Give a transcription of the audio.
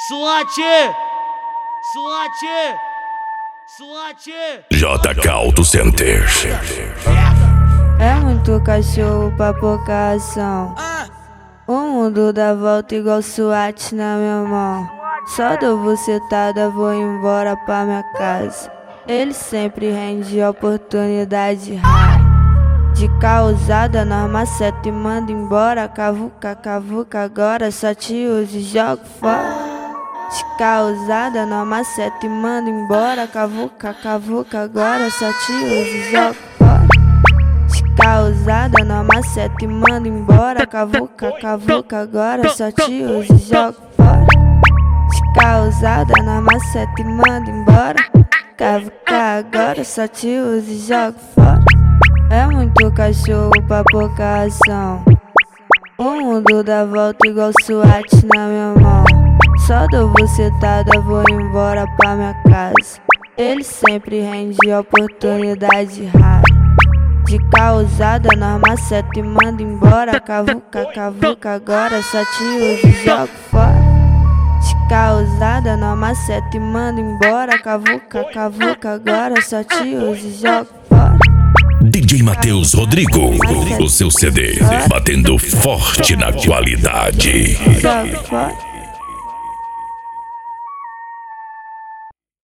Suate! Suate! Suate! JK Auto Center. É muito cachorro pra pouca ação. O mundo dá volta igual SWAT na minha mão. Só dou bucetada, vou embora pra minha casa. Ele sempre rende oportunidade rara de causada, norma seta e manda embora. Cavuca, cavuca, agora só te uso e jogo fora. De causada, norma seta e manda embora. Cavuca, cavuca, agora só te uso e jogo fora. De causada, norma seta e manda embora. Cavuca, cavuca, agora só te uso e jogo fora. De causada, norma seta e manda embora. Cavuca, agora só te uso e jogo fora. É muito cachorro pra pouca ação. O mundo dá volta igual SWAT na minha mão. Só dou bucetada, vou embora pra minha casa. Ele sempre rende oportunidade rara de causada, norma seta e manda embora. Cavuca, cavuca, agora só te uso e jogo fora. De causada, norma seta e manda embora. Cavuca, cavuca, agora só te uso e jogo fora. DJ Matheus Rodrigo, o seu CD batendo forte na qualidade. Jogo fora.